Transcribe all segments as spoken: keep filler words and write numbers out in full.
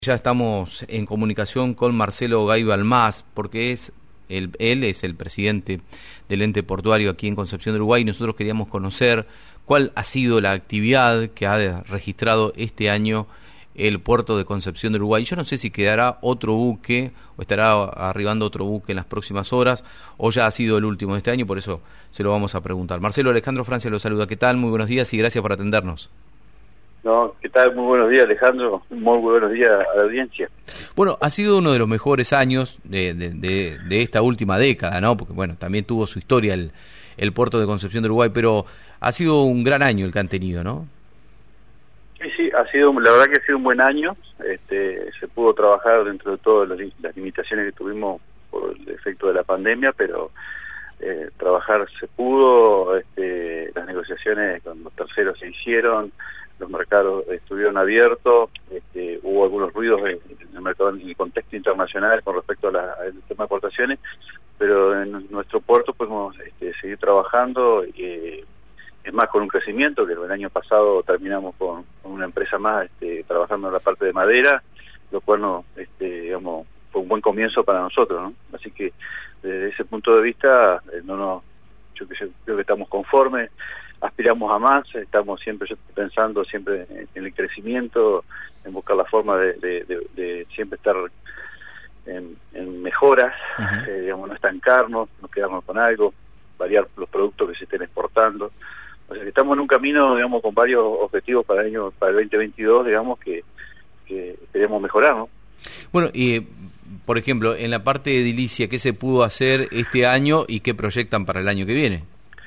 Ya estamos en comunicación con Marcelo Gay-Balmás, porque es el, él es el presidente del ente portuario aquí en Concepción del Uruguay. Nosotros queríamos conocer cuál ha sido la actividad que ha registrado este año el puerto de Concepción del Uruguay. Yo no sé si quedará otro buque o estará arribando otro buque en las próximas horas o ya ha sido el último de este año, por eso se lo vamos a preguntar. Marcelo, Alejandro Francia lo saluda. ¿Qué tal? Muy buenos días y gracias por atendernos. No, ¿qué tal? Muy buenos días, Alejandro. Muy buenos días a la audiencia. Bueno, ha sido uno de los mejores años de, de, de, de esta última década, ¿no? Porque, bueno, también tuvo su historia el, el puerto de Concepción del Uruguay, pero ha sido un gran año el que han tenido, ¿no? Sí, sí, ha sido, la verdad que ha sido un buen año. Este, se pudo trabajar dentro de todas las, las limitaciones que tuvimos por el efecto de la pandemia, pero eh, trabajar se pudo, este, las negociaciones con los terceros se hicieron, los mercados estuvieron abiertos, este, hubo algunos ruidos en, en el mercado, en el contexto internacional con respecto a la, al tema de exportaciones, pero en nuestro puerto podemos este, seguir trabajando, eh, es más con un crecimiento, que el año pasado terminamos con, con una empresa más este, trabajando en la parte de madera, lo cual no, este, digamos, fue un buen comienzo para nosotros, ¿no? Así que desde ese punto de vista, eh, no nos, yo que sé, creo que estamos conformes. Aspiramos a más, estamos siempre yo estoy pensando siempre en, en el crecimiento, en buscar la forma de, de, de, de siempre estar en, en mejoras, uh-huh. eh, digamos, no estancarnos, no quedarnos con algo, variar los productos que se estén exportando. O sea que estamos en un camino, digamos, con varios objetivos para el año, para el veinte veintidós, digamos, que, que queremos mejorar, ¿no? Bueno, y por ejemplo, en la parte de edilicia, ¿qué se pudo hacer este año y qué proyectan para el año que viene?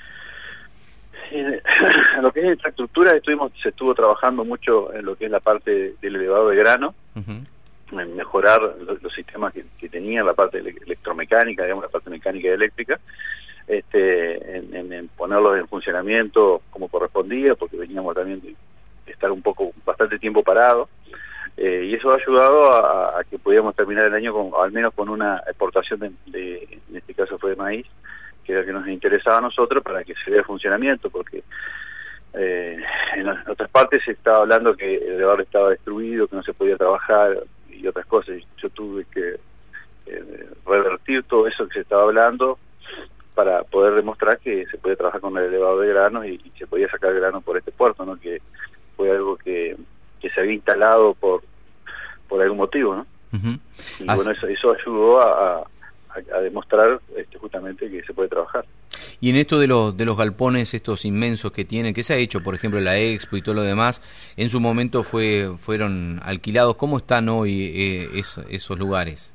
En lo que es infraestructura estuvimos se estuvo trabajando mucho en lo que es la parte del elevado de grano, uh-huh. en mejorar los, los sistemas que, que tenían, la parte electromecánica, digamos, la parte mecánica y eléctrica, este, en, en, en ponerlos en funcionamiento como correspondía, porque veníamos también de estar un poco, bastante tiempo parado, eh, y eso ha ayudado a, a que pudiéramos terminar el año con, al menos con una exportación de, de, en este caso fue de maíz, que era que nos interesaba a nosotros para que se dé funcionamiento, porque eh, en otras partes se estaba hablando que el elevador estaba destruido, que no se podía trabajar y otras cosas. Yo tuve que eh, revertir todo eso que se estaba hablando para poder demostrar que se puede trabajar con el elevador de granos y, y se podía sacar grano por este puerto, ¿no? Que fue algo que, que se había instalado por por algún motivo, ¿no? Uh-huh. Y Así. bueno, eso, eso ayudó a, a a demostrar este, justamente que se puede trabajar. Y en esto de los de los galpones estos inmensos que tienen, que se ha hecho, por ejemplo, la Expo y todo lo demás, en su momento fue fueron alquilados. ¿Cómo están hoy eh, eso, esos lugares?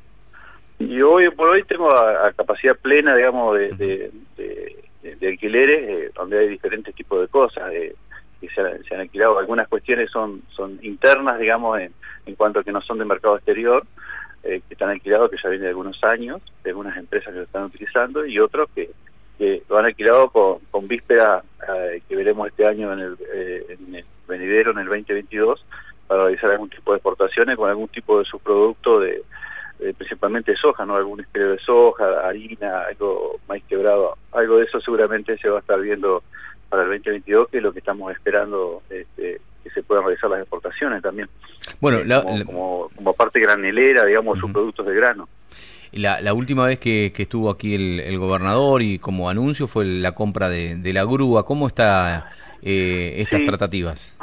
Y hoy por hoy tengo a, a capacidad plena, digamos, de, de, de, de alquileres, eh, donde hay diferentes tipos de cosas eh, que se han, se han alquilado. Algunas cuestiones son son internas, digamos, en, en cuanto a que no son de mercado exterior, Eh, que están alquilados, que ya viene de algunos años, de algunas empresas que lo están utilizando, y otros que, que lo han alquilado con, con víspera, eh, que veremos este año en el, eh, en el venidero, en el veinte veintidós, para realizar algún tipo de exportaciones con algún tipo de subproducto, de, de principalmente de soja, ¿no? Algún estilo de soja, harina, algo maíz quebrado, algo de eso seguramente se va a estar viendo para el veinte veintidós, que es lo que estamos esperando, este, que se puedan realizar las exportaciones también. Bueno, eh, la, como, la... como, como parte granelera, digamos, uh-huh. sus productos de grano. La, la última vez que, que estuvo aquí el, el gobernador y como anuncio fue la compra de, de la grúa. ¿Cómo está eh, estas sí. tratativas?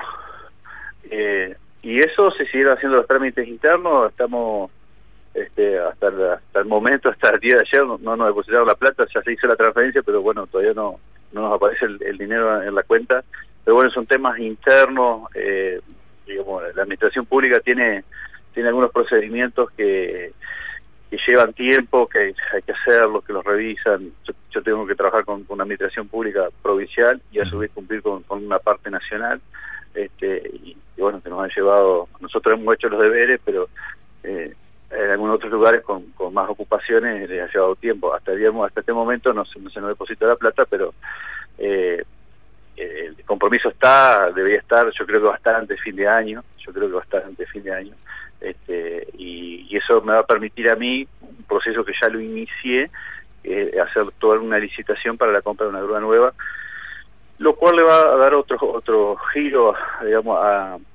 Eh, y eso se siguieron haciendo los trámites internos. Estamos este, hasta, el, hasta el momento, hasta el día de ayer, no, no nos depositaron la plata, ya se hizo la transferencia, pero bueno, todavía no, no nos aparece el, el dinero en la cuenta. Pero bueno, son temas internos. Eh, digamos, la administración pública tiene tiene algunos procedimientos que, que llevan tiempo, que hay, hay que hacerlos, que los revisan. Yo, yo tengo que trabajar con, con una administración pública provincial y a su vez cumplir con, con una parte nacional, este y, y bueno, que nos han llevado, nosotros hemos hecho los deberes, pero eh, en algunos otros lugares con, con más ocupaciones les ha llevado tiempo. Hasta digamos, hasta este momento no se, no se nos depositó la plata, pero eh, el compromiso está, debería estar, yo creo que va a estar antes de fin de año, yo creo que va a estar antes de fin de año, este, y, y eso me va a permitir a mí, un proceso que ya lo inicié, eh, hacer toda una licitación para la compra de una grúa nueva, lo cual le va a dar otro otro giro, digamos, a,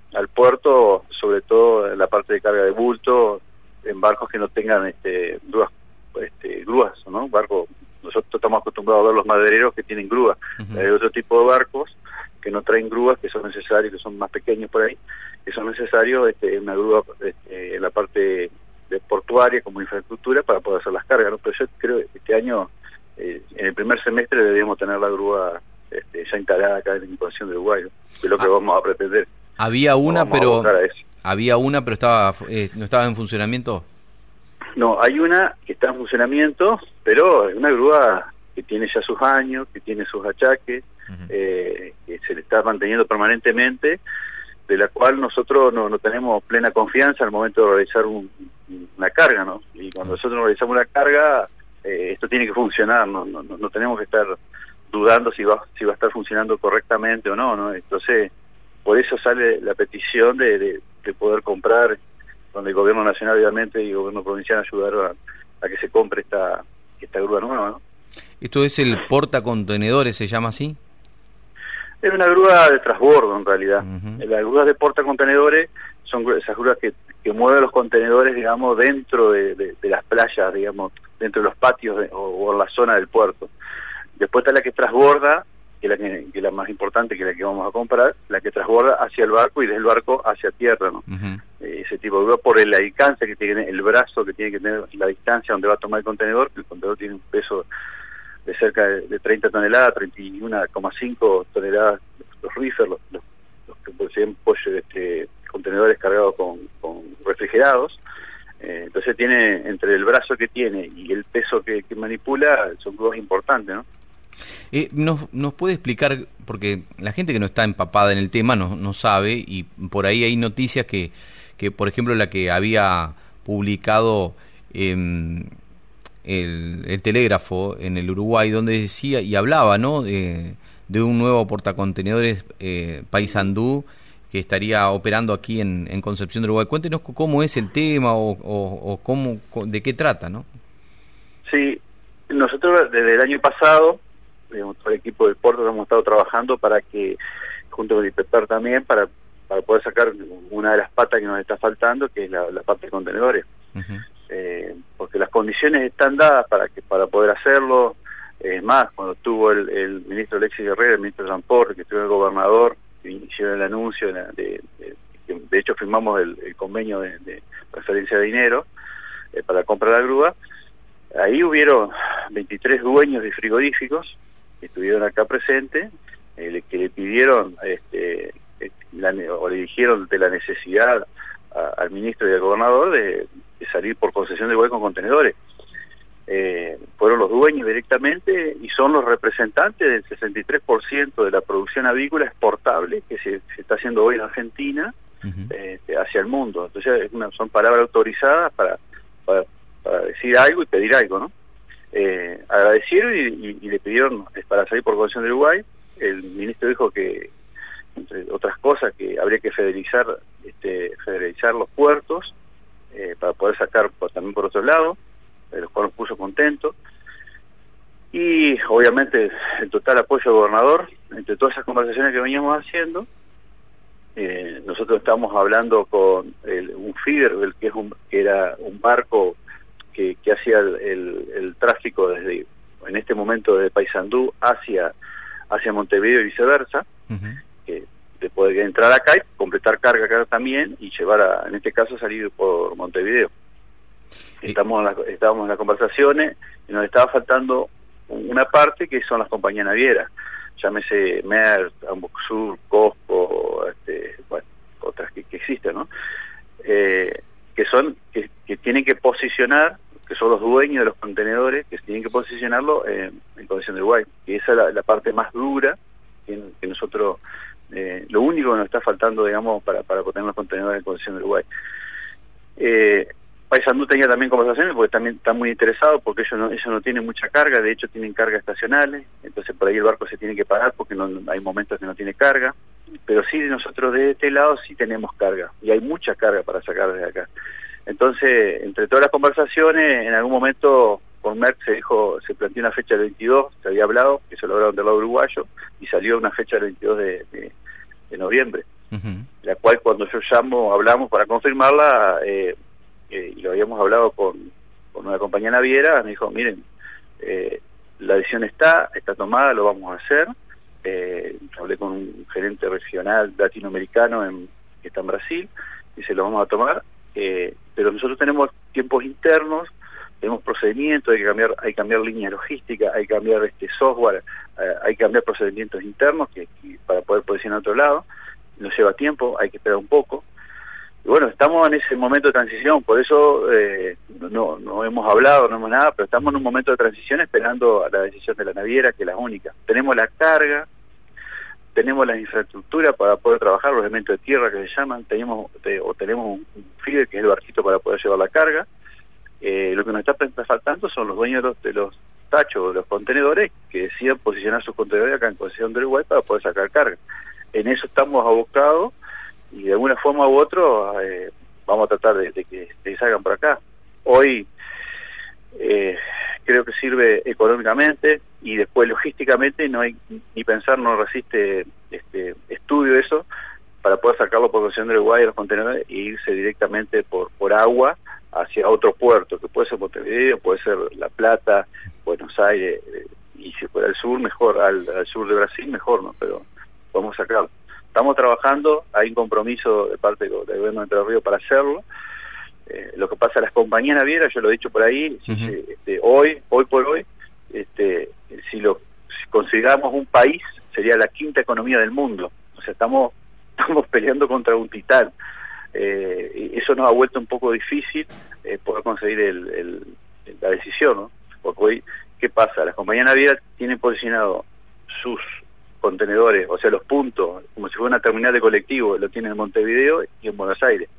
al puerto, sobre todo en la parte de carga de bulto, en barcos que no tengan este, grúas, este, grúas, ¿no? Barcos, nosotros estamos acostumbrados a ver los madereros que tienen grúas. Uh-huh. Hay otro tipo de barcos que no traen grúas, que son necesarios, que son más pequeños por ahí, que son necesarios este, una grúa este, en la parte de portuaria como infraestructura para poder hacer las cargas, ¿no? Pero yo creo que este año, eh, en el primer semestre, deberíamos tener la grúa este, ya instalada acá en la Incorporación de Uruguay, ¿no? Que es lo que ah, vamos a pretender. Había una, no pero había una, pero estaba eh, no estaba en funcionamiento. No, hay una que está en funcionamiento, pero es una grúa que tiene ya sus años, que tiene sus achaques, uh-huh. eh, que se le está manteniendo permanentemente, de la cual nosotros no, no tenemos plena confianza al momento de realizar un, una carga, ¿no? Y cuando uh-huh. nosotros realizamos una carga, eh, esto tiene que funcionar, no, no, no tenemos que estar dudando si va si va a estar funcionando correctamente o no, ¿no? Entonces, por eso sale la petición de, de, de poder comprar, donde el gobierno nacional obviamente y el gobierno provincial ayudaron a, a que se compre esta esta grúa nueva, ¿no? ¿Esto es el portacontenedores, se llama así? Es una grúa de transbordo, en realidad. Uh-huh. Las grúas de portacontenedores son esas grúas que, que mueven los contenedores, digamos, dentro de, de, de las playas, digamos, dentro de los patios de, o, o en la zona del puerto. Después está la que transborda, que es la, que, que es la más importante, que es la que vamos a comprar, la que transborda hacia el barco y desde el barco hacia tierra, ¿no? Uh-huh. Eh, ese tipo de grúa, por el alcance que tiene, el brazo que tiene que tener, la distancia donde va a tomar el contenedor, que el contenedor tiene un peso de cerca de, de treinta toneladas, treinta y uno coma cinco toneladas, los reefer, los, los, los que poseen pollo, este, contenedores cargados con, con refrigerados. Eh, entonces tiene, entre el brazo que tiene y el peso que, que manipula, son grúas importantes, ¿no? Eh, nos, ¿Nos puede explicar, porque la gente que no está empapada en el tema no, no sabe, y por ahí hay noticias que, que por ejemplo, la que había publicado eh, el, el Telégrafo en el Uruguay, donde decía y hablaba, ¿no?, de, de un nuevo portacontenedores eh, Paysandú que estaría operando aquí en, en Concepción del Uruguay. Cuéntenos cómo es el tema o, o, o cómo, de qué trata, ¿no? Sí, nosotros desde el año pasado, digamos, todo el equipo del puerto hemos estado trabajando para que, junto con el inspector también, para, para poder sacar una de las patas que nos está faltando, que es la, la parte de contenedores. Uh-huh. Eh, porque las condiciones están dadas para que para poder hacerlo. Es más, cuando estuvo el, el ministro Alexis Guerrero, el ministro de Transporte, que estuvo el gobernador, que hicieron el anuncio, de, de, de, de hecho firmamos el, el convenio de, de transferencia de dinero eh, para comprar la grúa. Ahí hubieron veintitrés dueños de frigoríficos que estuvieron acá presentes, eh, que le pidieron este, la, o le dijeron de la necesidad a, al ministro y al gobernador de, de salir por concesión de Uruguay con contenedores. Eh, fueron los dueños directamente y son los representantes del sesenta y tres por ciento de la producción avícola exportable que se, se está haciendo hoy en Argentina uh-huh. eh, hacia el mundo. Entonces es una, son palabras autorizadas para, para, para decir algo y pedir algo, ¿no? Eh, agradecieron y, y, y le pidieron para salir por concesión de Uruguay. El ministro dijo que, entre otras cosas, que habría que federalizar, este, federalizar los puertos eh, para poder sacar por, también por otro lado, eh, los cuales nos puso contentos. Y obviamente el total apoyo al gobernador, entre todas esas conversaciones que veníamos haciendo. Eh, nosotros estamos hablando con el, un feeder, el que, es un, que era un barco que, que hacía el, el, el tráfico desde, en este momento, de Paysandú hacia, hacia Montevideo y viceversa, uh-huh. que de poder entrar acá y completar carga acá también y llevar a, en este caso, salir por Montevideo. ¿Y? Estamos en la, estábamos en las conversaciones y nos estaba faltando una parte que son las compañías navieras, llámese Maersk, Amboxur, Cosco, este, bueno, otras que, que existen, ¿no? Eh, que son, que, que tienen que posicionar, que son los dueños de los contenedores, que tienen que posicionarlo en, en Concepción de Uruguay. Y esa es la, la parte más dura que, que nosotros, eh, lo único que nos está faltando, digamos, para, para poner los contenedores en Concepción de Uruguay. Eh, Paysandú tenía también conversaciones porque también están muy interesados, porque ellos no, ellos no tienen mucha carga, de hecho tienen cargas estacionales, entonces por ahí el barco se tiene que parar porque no, hay momentos que no tiene carga, pero sí nosotros de este lado sí tenemos carga, y hay mucha carga para sacar desde acá. Entonces, entre todas las conversaciones, en algún momento con Maersk se dijo, se planteó una fecha del veintidós, se había hablado, que se lograron del lado uruguayo, y salió una fecha del veintidós de, de, de noviembre. uh-huh. La cual cuando yo llamo, hablamos para confirmarla, eh, eh, y lo habíamos hablado con, con una compañía naviera, me dijo, miren, eh, la decisión está, está tomada, lo vamos a hacer. Eh, hablé con un gerente regional latinoamericano en, que está en Brasil, y se lo vamos a tomar, eh, pero nosotros tenemos tiempos internos, tenemos procedimientos, hay que cambiar, hay que cambiar línea logística, hay que cambiar este software, eh, hay que cambiar procedimientos internos que, que para poder posicionar a otro lado, nos lleva tiempo, hay que esperar un poco. Y bueno, estamos en ese momento de transición, por eso eh, no, no hemos hablado, no hemos nada, pero estamos en un momento de transición esperando a la decisión de la naviera, que es la única. Tenemos la carga, tenemos la infraestructura para poder trabajar, los elementos de tierra que se llaman, tenemos de, o tenemos un, un feeder, que es el barquito para poder llevar la carga. Eh, lo que nos está faltando son los dueños de los, de los tachos, de los contenedores, que decidan posicionar sus contenedores acá en Concesión del Uruguay para poder sacar carga. En eso estamos abocados y de alguna forma u otro eh, vamos a tratar de, de que de salgan por acá. Hoy eh, creo que sirve económicamente y después logísticamente no hay ni pensar, no resiste este estudio eso para poder sacarlo por Concesión del Uruguay de los contenedores e irse directamente por por agua hacia otro puerto, que puede ser Montevideo, puede ser La Plata, Buenos Aires, eh, y si fuera al sur, mejor, al, al sur de Brasil, mejor, ¿no? Pero podemos sacarlo. Estamos trabajando, hay un compromiso de parte del gobierno de Entre Ríos para hacerlo. Eh, lo que pasa, las compañías navieras, yo lo he dicho por ahí, uh-huh. si, este, hoy, hoy por hoy, este, si lo si consideramos un país, sería la quinta economía del mundo. O sea, estamos, estamos peleando contra un titán. Eh, y eso nos ha vuelto un poco difícil eh, poder conseguir el, el, la decisión, ¿no? Porque hoy, ¿qué pasa? Las compañías navieras tienen posicionado sus contenedores, o sea, los puntos, como si fuera una terminal de colectivo, lo tienen en Montevideo y en Buenos Aires.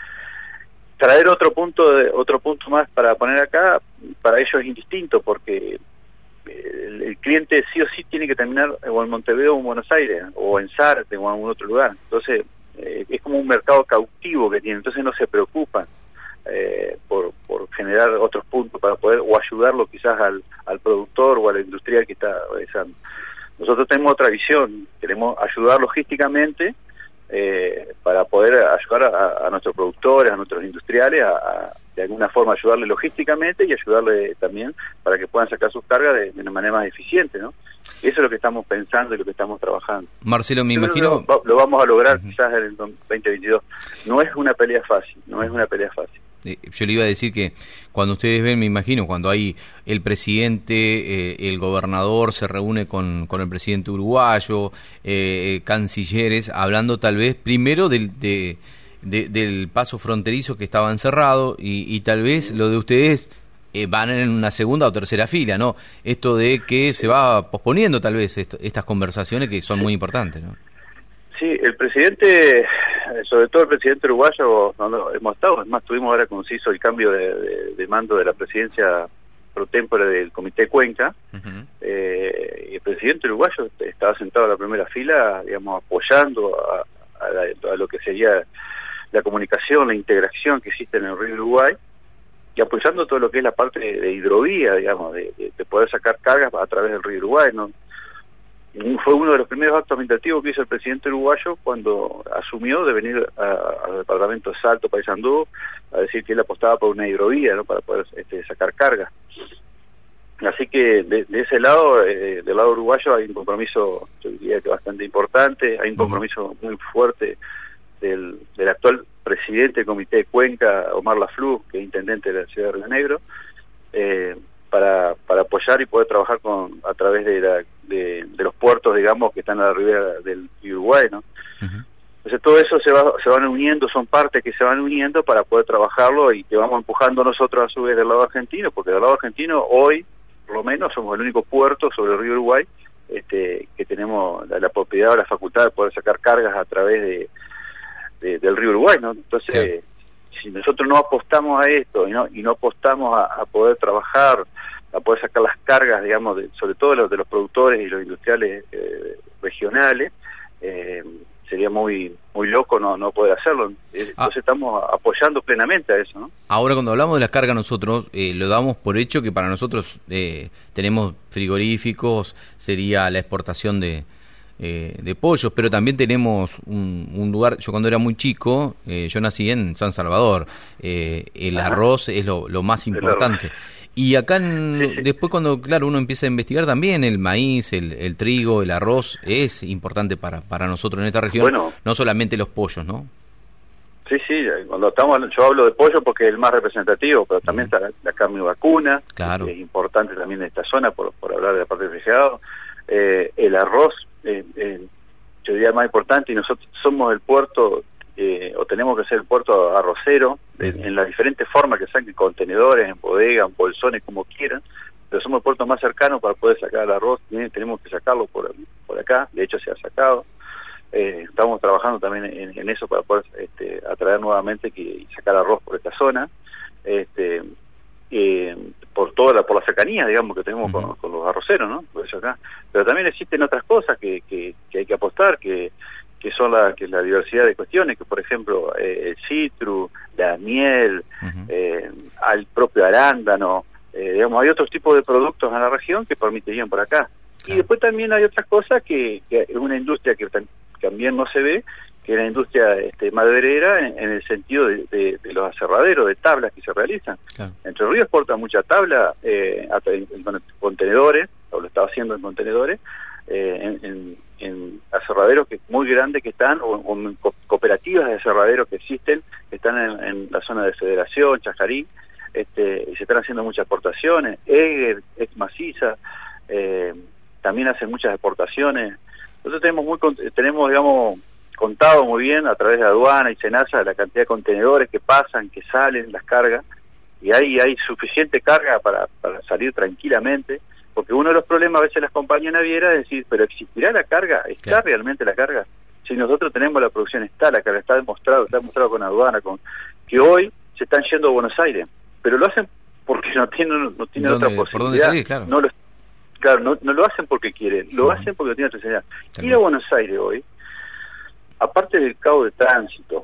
Traer otro punto de, otro punto más para poner acá, para ellos es indistinto, porque el, el cliente sí o sí tiene que terminar o en Montevideo o en Buenos Aires, o en Zárate o en algún otro lugar. Entonces, Eh, es como un mercado cautivo que tiene, entonces no se preocupan eh, por, por generar otros puntos para poder, o ayudarlo quizás al, al productor o al industrial que está realizando. Nosotros tenemos otra visión, queremos ayudar logísticamente eh, para poder ayudar a, a nuestros productores, a nuestros industriales, a, a de alguna forma ayudarle logísticamente y ayudarle también para que puedan sacar sus cargas de, de una manera más eficiente, ¿no? Eso es lo que estamos pensando y lo que estamos trabajando. Marcelo, me imagino... Lo, lo vamos a lograr uh-huh. quizás en el veinte veintidós. No es una pelea fácil, no es una pelea fácil. Eh, yo le iba a decir que cuando ustedes ven, me imagino, cuando hay el presidente, eh, el gobernador se reúne con, con el presidente uruguayo, eh, cancilleres, hablando tal vez primero del... de De, del paso fronterizo que estaba encerrado y, y tal vez lo de ustedes eh, van en una segunda o tercera fila, ¿no? Esto de que se va posponiendo tal vez esto, estas conversaciones que son muy importantes, ¿no? Sí, el presidente, sobre todo el presidente uruguayo, no, no, hemos estado, es más, tuvimos ahora cuando se hizo el cambio de, de, de mando de la presidencia pro tempore del Comité Cuenca, uh-huh. eh, y el presidente uruguayo estaba sentado en la primera fila, digamos, apoyando a, a, la, a lo que sería la comunicación, la integración que existe en el río Uruguay, y apoyando todo lo que es la parte de, de hidrovía, digamos, de, de, de poder sacar cargas a través del río Uruguay, ¿no? Y fue uno de los primeros actos administrativos que hizo el presidente uruguayo cuando asumió de venir al departamento de Salto, Paysandú, a decir que él apostaba por una hidrovía, ¿no? Para poder este, sacar cargas. Así que de, de ese lado, eh, del lado uruguayo, hay un compromiso, yo diría que bastante importante, hay un compromiso muy fuerte Del, del actual presidente del Comité de Cuenca, Omar Laflú, que es intendente de la ciudad de Río Negro, eh, para para apoyar y poder trabajar con a través de, la, de, de los puertos, digamos, que están a la ribera del Uruguay, ¿no? Uh-huh. Entonces todo eso se va se van uniendo, son partes que se van uniendo para poder trabajarlo y que vamos empujando nosotros a su vez del lado argentino, porque del lado argentino hoy, por lo menos, somos el único puerto sobre el río Uruguay este, que tenemos la, la propiedad o la facultad de poder sacar cargas a través de De, del río Uruguay, ¿no? Entonces, sí. Si nosotros no apostamos a esto y no y no apostamos a, a poder trabajar, a poder sacar las cargas, digamos, de, sobre todo de los, de los productores y los industriales eh, regionales, eh, sería muy muy loco no no poder hacerlo. Entonces ah. estamos apoyando plenamente a eso, ¿no? Ahora, cuando hablamos de las cargas nosotros, eh, lo damos por hecho que para nosotros eh, tenemos frigoríficos, sería la exportación de eh, de pollos, pero también tenemos un, un lugar, yo cuando era muy chico, eh, yo nací en San Salvador, eh, el Ajá. arroz es lo, lo más importante. Y acá en, sí, sí. después cuando, claro, uno empieza a investigar también el maíz, el, el trigo, el arroz, es importante para, para nosotros en esta región, bueno, no solamente los pollos, ¿no? Sí, sí, cuando estamos, yo hablo de pollo porque es el más representativo, pero también está la, la carne vacuna, claro. que es importante también en esta zona, por, por hablar de la parte de refrigerado, eh, el arroz, eh, eh, yo diría más importante, y nosotros somos el puerto, eh, o tenemos que ser el puerto arrocero, de, en las diferentes formas que saquen, contenedores, en bodega, en bolsones, como quieran, pero somos el puerto más cercano para poder sacar el arroz, bien, tenemos que sacarlo por, por acá, de hecho se ha sacado. Eh, estamos trabajando también en, en eso para poder este, atraer nuevamente que, y sacar arroz por esta zona, este, eh, por toda la, por la cercanía, digamos, que tenemos uh-huh. con, con los arroceros, ¿no? Por eso acá. Pero también existen otras cosas que, que, que hay que apostar, que, que son la, que es la diversidad de cuestiones, que por ejemplo eh, el citru, la miel, uh-huh. eh, al propio arándano, eh, digamos, hay otros tipos de productos en la región que permitirían por acá. Claro. Y después también hay otras cosas que, que es una industria que también no se ve, que es la industria este, maderera en, en el sentido de, de, de los aserraderos, de tablas que se realizan. Claro. Entre Ríos exporta mucha tabla eh, en, en contenedores, o lo está haciendo en contenedores, eh, en, en, en aserraderos que muy grandes que están, o, o en co cooperativas de aserraderos que existen, que están en, en la zona de Federación, Chajarí, este, y se están haciendo muchas exportaciones. Eger, Ex Maciza, eh, también hacen muchas exportaciones. Nosotros tenemos, muy, tenemos, digamos, contado muy bien a través de aduana y Senasa la cantidad de contenedores que pasan, que salen, las cargas, y hay, hay suficiente carga para, para salir tranquilamente, porque uno de los problemas a veces las compañías navieras es decir, pero ¿existirá la carga? ¿Está claro. realmente la carga? Si nosotros tenemos la producción, está la carga, está demostrado, está demostrado con aduana, con que hoy se están yendo a Buenos Aires, pero lo hacen porque no tienen, no tienen otra posibilidad. ¿Por dónde salir? Claro. No lo, Claro, no, no lo hacen porque quieren, lo hacen porque tienen necesidad. Ir a Buenos Aires hoy, aparte del caos de tránsito,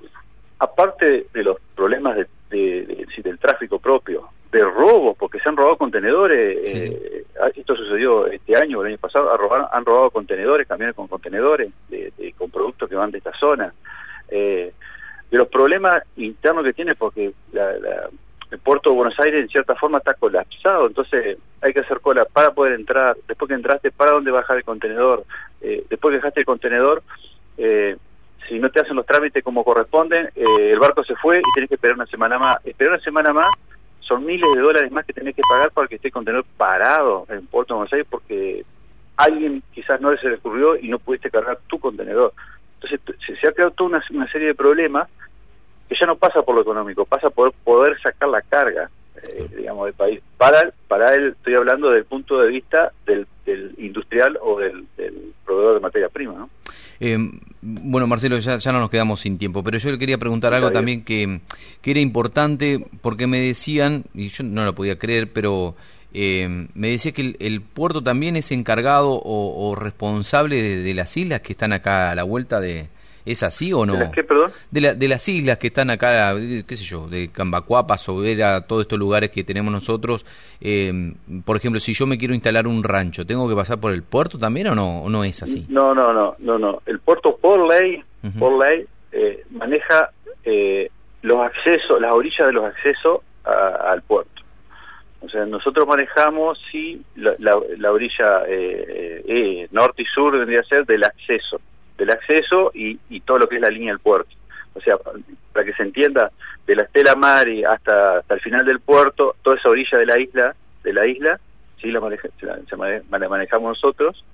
aparte de los problemas de, de, de, de, del tráfico propio, de robos, porque se han robado contenedores, sí. eh, esto sucedió este año, el año pasado, han robado, han robado contenedores, camiones con contenedores, de, de, con productos que van de esta zona, eh, de los problemas internos que tiene, porque la... la el puerto de Buenos Aires en cierta forma está colapsado, entonces hay que hacer cola para poder entrar, después que entraste, ¿para dónde bajar el contenedor? Eh, después que dejaste el contenedor, eh, si no te hacen los trámites como corresponden, eh, el barco se fue y tenés que esperar una semana más. Esperar una semana más son miles de dólares más que tenés que pagar para que esté el contenedor parado en el puerto de Buenos Aires porque alguien quizás no se le ocurrió y no pudiste cargar tu contenedor. Entonces se, se ha creado toda una, una serie de problemas que ya no pasa por lo económico, pasa por poder sacar la carga, eh, digamos, del país. Para para él, estoy hablando del punto de vista del, del industrial o del, del proveedor de materia prima, ¿no? Eh, bueno, Marcelo, ya, ya no nos quedamos sin tiempo, pero yo le quería preguntar algo también que, que era importante, porque me decían, y yo no lo podía creer, pero eh, me decía que el, el puerto también es encargado o, o responsable de, de las islas que están acá a la vuelta de... ¿Es así o no? ¿De las qué, perdón? De, la, de las islas que están acá, qué sé yo, de Cambacuapa, Sobera, todos estos lugares que tenemos nosotros. Eh, por ejemplo, si yo me quiero instalar un rancho, ¿tengo que pasar por el puerto también o no, o no es así? No, no, no, no, no. El puerto por ley, uh-huh. por ley, eh, maneja eh, los accesos, las orillas de los accesos a, al puerto. O sea, nosotros manejamos, sí, la, la, la orilla eh, eh, norte y sur vendría a ser del acceso. del acceso y, y todo lo que es la línea del puerto. O sea, para que se entienda, de la Estela Mari hasta, hasta el final del puerto, toda esa orilla de la isla, de la isla, sí la, maneja, la, se maneja, la manejamos nosotros,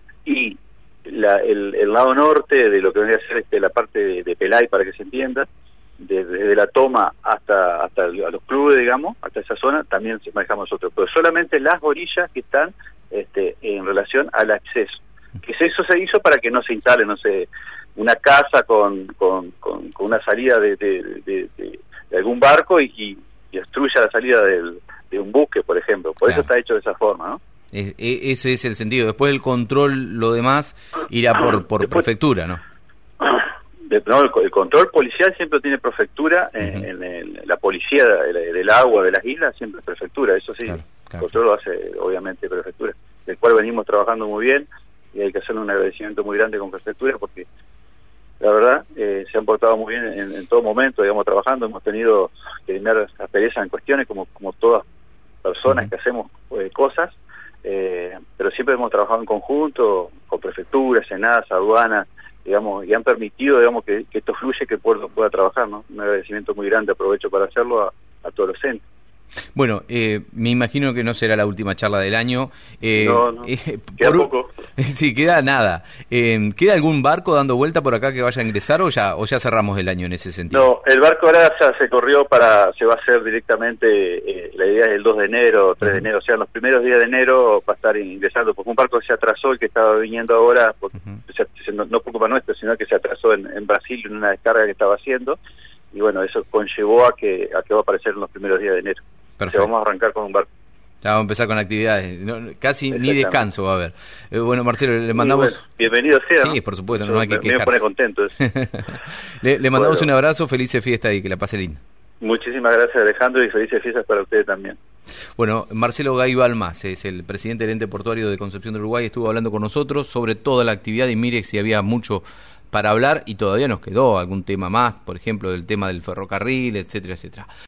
y la, el, el lado norte de lo que vendría a ser este, la parte de, de Pelay, para que se entienda, desde, desde la toma hasta hasta a los clubes, digamos, hasta esa zona, también se manejamos nosotros, pero solamente las orillas que están este, en relación al acceso. Que eso se hizo para que no se instale, no sé, una casa con con, con, con una salida de, de, de, de, de algún barco y, y, y obstruya la salida del, de un buque, por ejemplo. Por claro. eso está hecho de esa forma, ¿no? E, e, ese es el sentido. Después el control, lo demás, irá por, por Después, prefectura, ¿no? De, no, el, el control policial siempre tiene prefectura, uh-huh. en, en, el, la policía del, del agua de las islas siempre es prefectura, eso sí. Claro, claro. El control lo hace, obviamente, prefectura, del cual venimos trabajando muy bien. y hay que hacerle un agradecimiento muy grande con Prefectura porque la verdad eh, se han portado muy bien en, en todo momento, digamos, trabajando. Hemos tenido que eliminar asperezas en cuestiones como, como todas personas uh-huh. que hacemos eh, cosas, eh, pero siempre hemos trabajado en conjunto con Prefectura, Senasa, aduana, digamos, y han permitido, digamos, que, que esto fluye, que el puerto pueda trabajar, ¿no? Un agradecimiento muy grande, aprovecho para hacerlo a, a todos los entes. Bueno, eh, me imagino que no será la última charla del año. Eh, no, no, eh, queda por, poco. Sí, queda nada. Eh, ¿Queda algún barco dando vuelta por acá que vaya a ingresar o ya o ya cerramos el año en ese sentido? No, el barco ahora ya se corrió para, se va a hacer directamente, eh, la idea es el dos de enero, tres uh-huh. de enero, o sea, en los primeros días de enero va a estar ingresando, porque un barco se atrasó, el que estaba viniendo ahora, porque, uh-huh. se, se, no, no por culpa nuestra, sino que se atrasó en, en Brasil en una descarga que estaba haciendo, y bueno, eso conllevó a que, a que va a aparecer en los primeros días de enero. Perfecto. O sea, vamos a arrancar con un barco. Ya vamos a empezar con actividades, no, casi ni descanso va a haber. Eh, bueno, Marcelo, le mandamos... Bueno, bienvenido sea. Sí, por supuesto, Yo no hay que me, quejarse. me pone contento. le, le mandamos bueno. un abrazo, felices fiestas y que la pase linda. Muchísimas gracias, Alejandro, y felices fiestas para ustedes también. Bueno, Marcelo Gay Balmás es el presidente del ente portuario de Concepción del Uruguay, estuvo hablando con nosotros sobre toda la actividad y mire si había mucho para hablar y todavía nos quedó algún tema más, por ejemplo, del tema del ferrocarril, etcétera, etcétera.